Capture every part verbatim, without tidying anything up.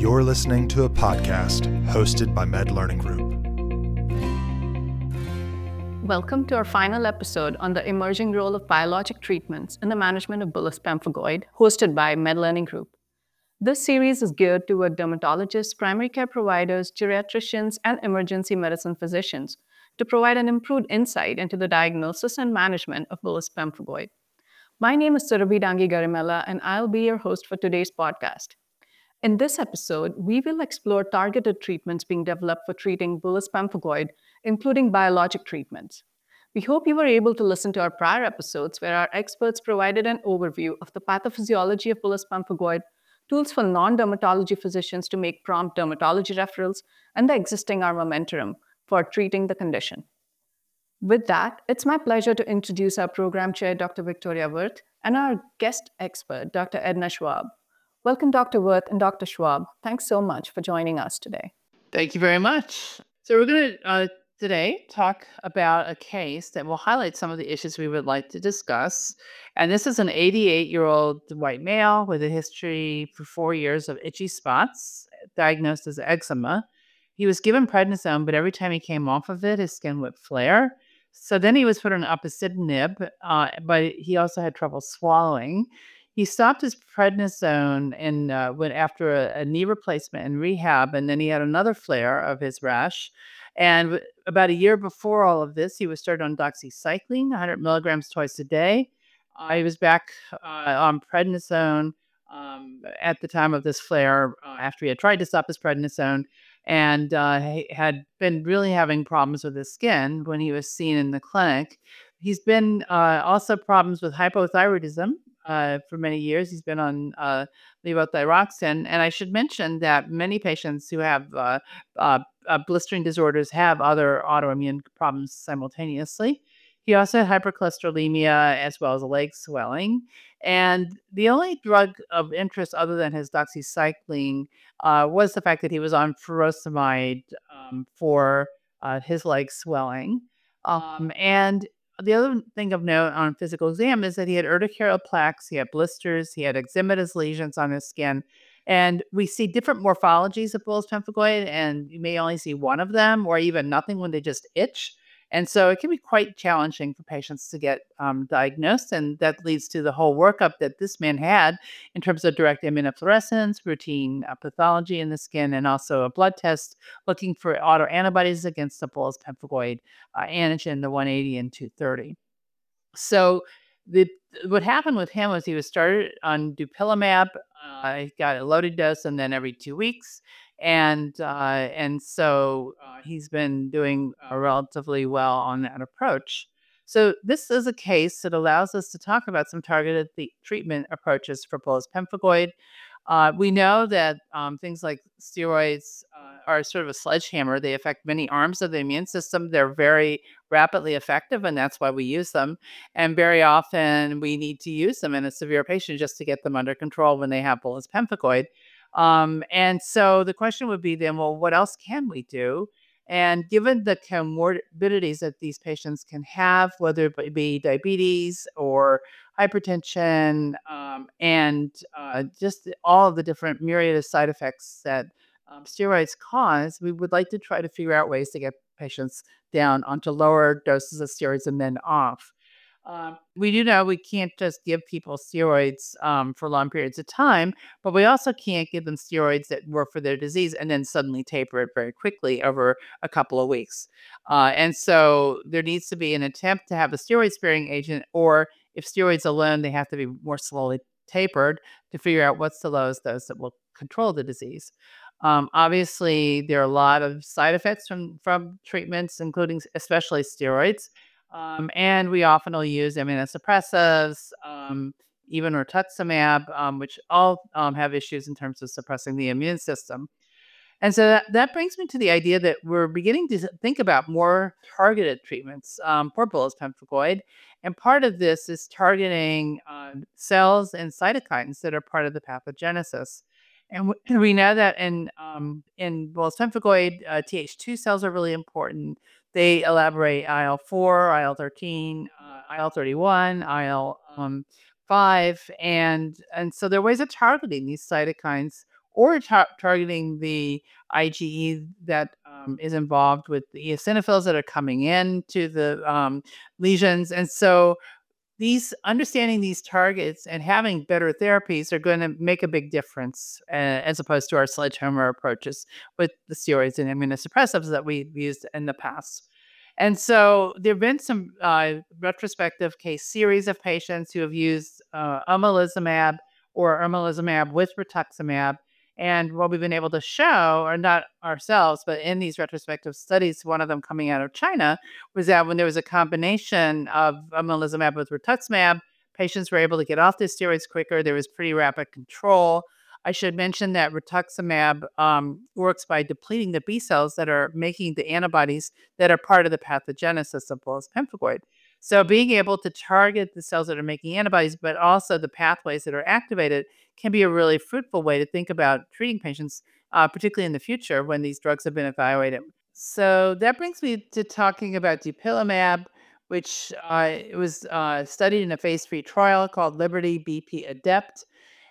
You're listening to a podcast hosted by Med Learning Group. Welcome to our final episode on the emerging role of biologic treatments in the management of bullous pemphigoid, hosted by Med Learning Group. This series is geared toward dermatologists, primary care providers, geriatricians, and emergency medicine physicians to provide an improved insight into the diagnosis and management of bullous pemphigoid. My name is Surabhi Dangi Garimella, and I'll be your host for today's podcast. In this episode, we will explore targeted treatments being developed for treating bullous pemphigoid, including biologic treatments. We hope you were able to listen to our prior episodes where our experts provided an overview of the pathophysiology of bullous pemphigoid, tools for non-dermatology physicians to make prompt dermatology referrals, and the existing armamentarium for treating the condition. With that, it's my pleasure to introduce our program chair, Doctor Victoria Wirth, and our guest expert, Doctor Edna Schwab. Welcome, Doctor Wirth and Doctor Schwab. Thanks so much for joining us today. Thank you very much. So we're going to uh, today talk about a case that will highlight some of the issues we would like to discuss. And this is an eighty-eight-year-old white male with a history for four years of itchy spots, diagnosed as eczema. He was given prednisone, but every time he came off of it, his skin would flare. So then he was put on upadacitinib, uh, but he also had trouble swallowing. He stopped his prednisone and uh, went after a, a knee replacement and rehab, and then he had another flare of his rash. And w- about a year before all of this, he was started on doxycycline, one hundred milligrams twice a day. Uh, he was back uh, on prednisone um, at the time of this flare uh, after he had tried to stop his prednisone, and uh, he had been really having problems with his skin when he was seen in the clinic. He's been uh, also problems with hypothyroidism. Uh, for many years, he's been on uh, levothyroxine. And I should mention that many patients who have uh, uh, uh, blistering disorders have other autoimmune problems simultaneously. He also had hypercholesterolemia as well as leg swelling. And the only drug of interest other than his doxycycline uh, was the fact that he was on furosemide um, for uh, his leg swelling. Um, and the other thing of note on physical exam is that he had urticarial plaques, he had blisters, he had eczematous lesions on his skin. And we see different morphologies of bullous pemphigoid, and you may only see one of them or even nothing when they just itch. And so it can be quite challenging for patients to get um, diagnosed. And that leads to the whole workup that this man had in terms of direct immunofluorescence, routine uh, pathology in the skin, and also a blood test looking for autoantibodies against the bullous pemphigoid uh, antigen, the one eighty and two thirty. So the what happened with him was he was started on dupilumab. Uh, he got a loaded dose, and then every two weeks, and uh, and so uh, he's been doing uh, relatively well on that approach. So this is a case that allows us to talk about some targeted th- treatment approaches for bullous pemphigoid. Uh, we know that um, things like steroids uh, are sort of a sledgehammer. They affect many arms of the immune system. They're very rapidly effective, and that's why we use them. And very often we need to use them in a severe patient just to get them under control when they have bullous pemphigoid. Um, and so the question would be then, well, what else can we do? And given the comorbidities that these patients can have, whether it be diabetes or hypertension, um, and uh, just all of the different myriad of side effects that um, steroids cause, we would like to try to figure out ways to get patients down onto lower doses of steroids and then off. Um, we do know we can't just give people steroids um, for long periods of time, but we also can't give them steroids that work for their disease and then suddenly taper it very quickly over a couple of weeks. Uh, and so there needs to be an attempt to have a steroid sparing agent, or if steroids alone, they have to be more slowly tapered to figure out what's the lowest dose that will control the disease. Um, obviously, there are a lot of side effects from, from treatments, including especially steroids. Um, and we often will use immunosuppressives, um, even rituximab, um, which all um, have issues in terms of suppressing the immune system. And so that, that brings me to the idea that we're beginning to think about more targeted treatments um, for bullous pemphigoid. And part of this is targeting uh, cells and cytokines that are part of the pathogenesis. And w- we know that in um, in bullous pemphigoid, uh, T H two cells are really important. They elaborate I L four, I L thirteen, uh, I L thirty-one, I L five, and and so there are ways of targeting these cytokines or tar- targeting the IgE that um, is involved with the eosinophils that are coming in to the um, lesions. And so these understanding these targets and having better therapies are going to make a big difference, uh, as opposed to our sledgehammer approaches with the steroids and immunosuppressives that we've used in the past. And so there have been some uh, retrospective case series of patients who have used uh, omalizumab or omalizumab with rituximab. And what we've been able to show, or not ourselves, but in these retrospective studies, one of them coming out of China, was that when there was a combination of omalizumab with rituximab, patients were able to get off the steroids quicker. There was pretty rapid control. I should mention that rituximab um, works by depleting the B cells that are making the antibodies that are part of the pathogenesis of bullous pemphigoid. So being able to target the cells that are making antibodies, but also the pathways that are activated, can be a really fruitful way to think about treating patients, uh, particularly in the future when these drugs have been evaluated. So that brings me to talking about dupilumab, which uh, was uh, studied in a phase three trial called Liberty B P Adept.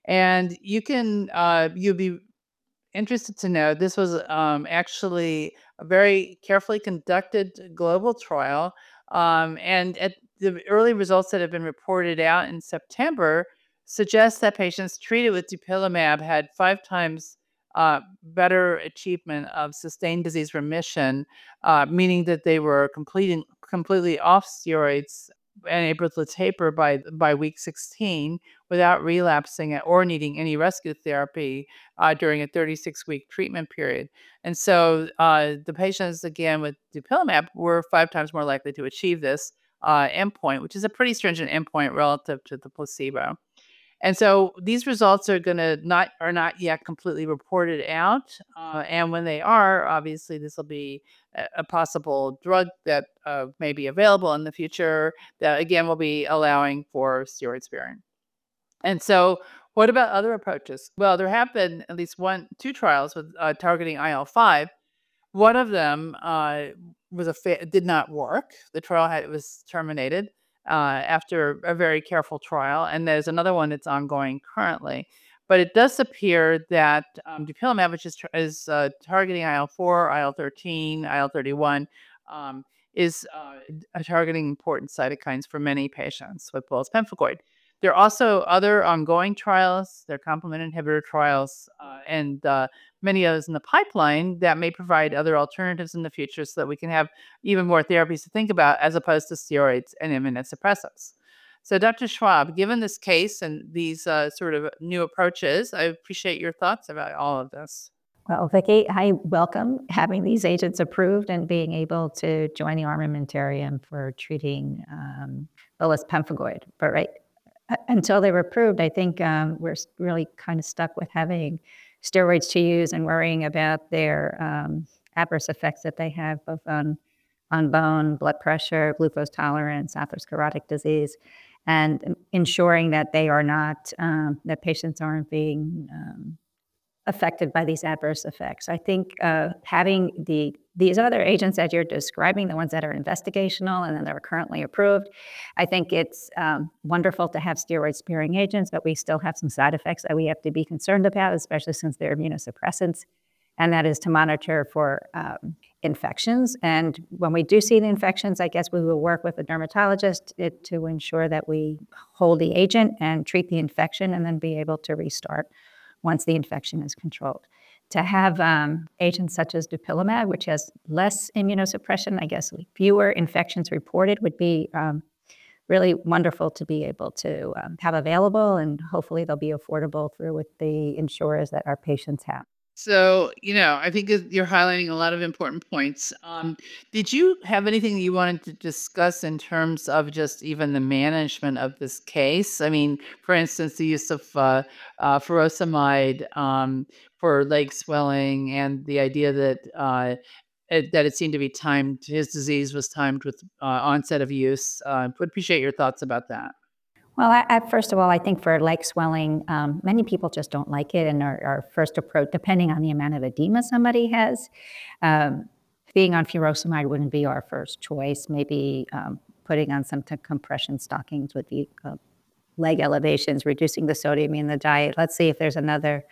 And you can, uh, you'll be interested to know this was um, actually a very carefully conducted global trial. Um, and at the early results that have been reported out in September suggest that patients treated with dupilumab had five times uh, better achievement of sustained disease remission, uh, meaning that they were completing, completely off steroids and able to taper by by week sixteen without relapsing or needing any rescue therapy uh, during a thirty-six week treatment period. And so uh, the patients, again, with dupilumab were five times more likely to achieve this uh, endpoint, which is a pretty stringent endpoint relative to the placebo. And so these results are going to not are not yet completely reported out, uh, and when they are, obviously this will be a, a possible drug that uh, may be available in the future that again will be allowing for steroid sparing. And so, what about other approaches? Well, there have been at least one, two trials with uh, targeting I L five. One of them uh, was a fa- did not work. The trial had it was terminated uh, after a very careful trial, and there's another one that's ongoing currently. But it does appear that um, dupilumab, which is, tr- is uh, targeting I L four, I L thirteen, I L thirty-one, um, is uh, d- targeting important cytokines for many patients with bullous pemphigoid. There are also other ongoing trials. There are complement inhibitor trials, uh, and uh, many others in the pipeline that may provide other alternatives in the future so that we can have even more therapies to think about as opposed to steroids and immunosuppressants. So, Doctor Schwab, given this case and these uh, sort of new approaches, I appreciate your thoughts about all of this. Well, Vicki, I welcome having these agents approved and being able to join the armamentarium for treating um, bullous pemphigoid. But right uh, until they were approved, I think um, we're s- really kind of stuck with having steroids to use and worrying about their um, adverse effects that they have both on on bone, blood pressure, glucose tolerance, atherosclerotic disease, and um, ensuring that they are not um, that patients aren't being um, affected by these adverse effects. I think uh, having the these other agents that you're describing, the ones that are investigational and then that are currently approved, I think it's um, wonderful to have steroid-sparing agents, but we still have some side effects that we have to be concerned about, especially since they're immunosuppressants, and that is to monitor for um, infections. And when we do see the infections, I guess we will work with a dermatologist it, to ensure that we hold the agent and treat the infection and then be able to restart once the infection is controlled. To have um, agents such as dupilumab, which has less immunosuppression, I guess fewer infections reported, would be um, really wonderful to be able to um, have available, and hopefully they'll be affordable through with the insurers that our patients have. So, you know, I think that you're highlighting a lot of important points. Um, did you have anything that you wanted to discuss in terms of just even the management of this case? I mean, for instance, the use of uh, uh, furosemide um, for leg swelling, and the idea that uh, it, that it seemed to be timed. His disease was timed with uh, onset of use. Uh, would appreciate your thoughts about that. Well, I, I, first of all, I think for leg swelling, um, many people just don't like it, and our, our first approach, depending on the amount of edema somebody has, um, being on furosemide wouldn't be our first choice. Maybe um, putting on some t- compression stockings would be uh, leg elevations, reducing the sodium in the diet. Let's see if there's another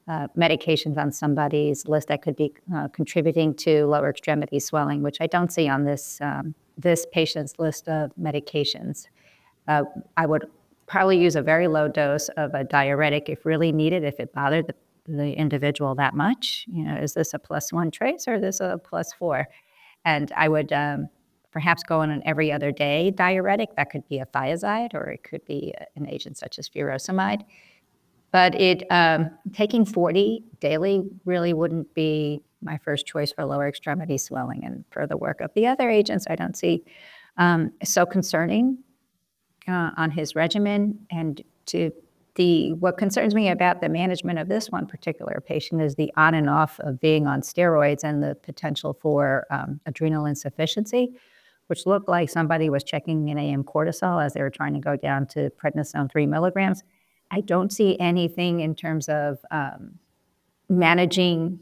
uh, medications on somebody's list that could be uh, contributing to lower extremity swelling, which I don't see on this um, this patient's list of medications. Uh, I would probably use a very low dose of a diuretic if really needed, if it bothered the, the individual that much. You know, is this a plus one trace or is this a plus four? And I would um, perhaps go on an every other day diuretic. That could be a thiazide, or it could be an agent such as furosemide. But it um, taking forty daily really wouldn't be my first choice for lower extremity swelling. And for the work of the other agents, I don't see um, so concerning uh, on his regimen. And to the what concerns me about the management of this one particular patient is the on and off of being on steroids and the potential for um, adrenal insufficiency, which looked like somebody was checking an A M cortisol as they were trying to go down to prednisone three milligrams. I don't see anything in terms of um, managing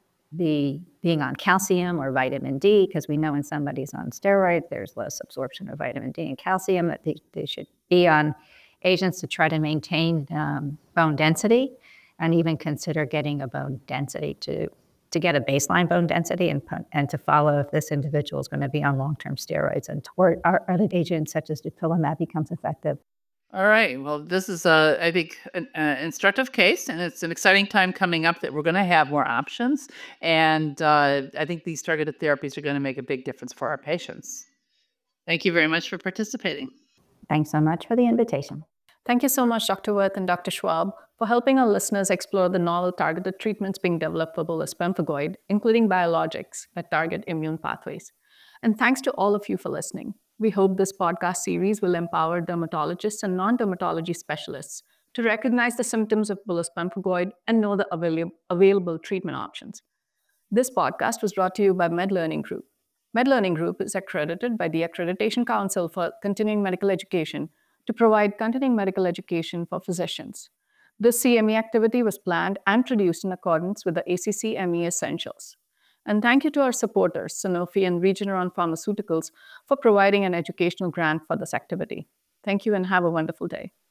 the being on calcium or vitamin D, because we know when somebody's on steroids, there's less absorption of vitamin D and calcium, that they, they should be on agents to try to maintain um, bone density, and even consider getting a bone density to to get a baseline bone density and and to follow if this individual is going to be on long-term steroids and or other agents such as dupilumab becomes effective. All right. Well, this is, uh, I think, an uh, instructive case, and it's an exciting time coming up that we're going to have more options. And uh, I think these targeted therapies are going to make a big difference for our patients. Thank you very much for participating. Thanks so much for the invitation. Thank you so much, Doctor Wirth and Doctor Schwab, for helping our listeners explore the novel targeted treatments being developed for bullous pemphigoid, including biologics that target immune pathways. And thanks to all of you for listening. We hope this podcast series will empower dermatologists and non-dermatology specialists to recognize the symptoms of bullous pemphigoid and know the avail- available treatment options. This podcast was brought to you by MedLearning Group. MedLearning Group is accredited by the Accreditation Council for Continuing Medical Education to provide continuing medical education for physicians. This C M E activity was planned and produced in accordance with the A C C M E Essentials. And thank you to our supporters, Sanofi and Regeneron Pharmaceuticals, for providing an educational grant for this activity. Thank you and have a wonderful day.